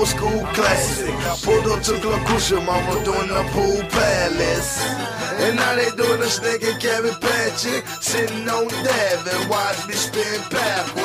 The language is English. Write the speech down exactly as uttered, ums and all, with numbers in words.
old school classic. Pulled up to Club Crucial, mama doing the pool palace. And now they doing the snake and Kevin Patrick, sitting on Devin, watch me spin backwards.